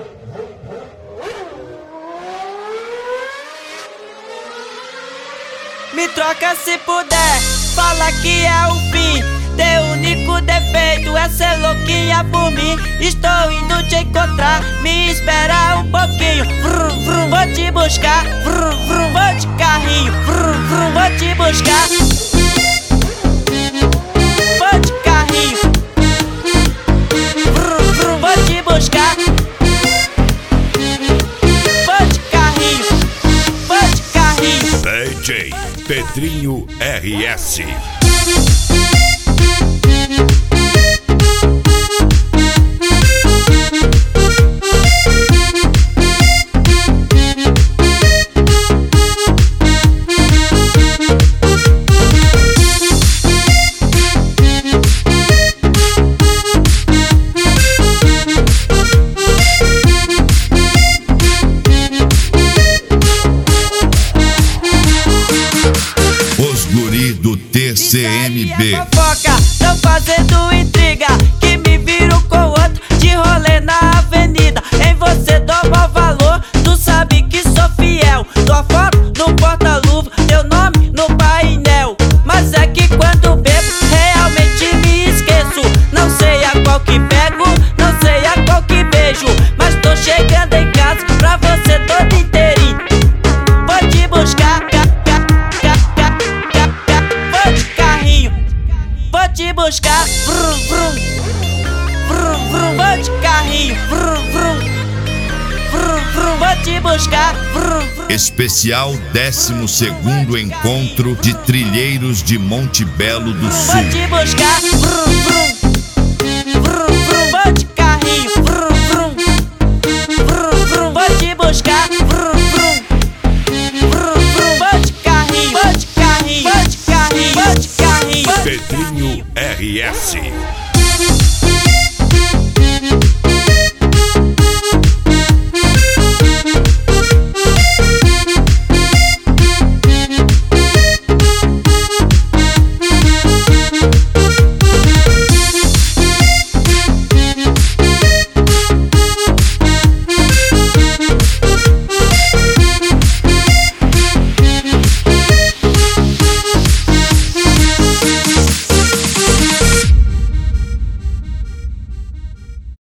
Me troca se puder, fala que é o fim. Teu único defeito é ser louquinha por mim. Estou indo te encontrar, me espera um pouquinho. Vrum, vrum, vou te buscar. Vrum, vrum, vou de carrinho. Vrum, vrum, vou te buscar. Vou de carrinho. Vrum, vrum, vou te buscar. Vou de carrinho. Vou de carrinho. DJ Pedrinho RS. Do TCMB. Fofoca, tão fazendo intriga, que me viro com outro de rolê na avenida. Em você dou maior valor, tu sabe que sou fiel. Tua foto no porta-luva, teu nome no painel. Mas é que quando bebo, realmente me esqueço. Não sei a qual que pego, não sei a qual que beijo. Mas tô chegando em casa pra você todo inteirinho. Vou te buscar. Vou te buscar, vrum, vrum, vrum, vrum, vou de carrinho, vrum, vrum, vrum, vrum, vou te buscar, vrum, vrum. Especial 12º Encontro de Trilheiros de Monte Belo do Sul. Vou te buscar, vrum, vrum, vrum, vrum, vou de carrinho, vrum, vrum, vrum, vrum, vou te buscar, vrum, vrum, vrum, vrum, vou de carrinho, vou de carrinho, vou de carrinho, vou de carrinho. Pedrinho RS.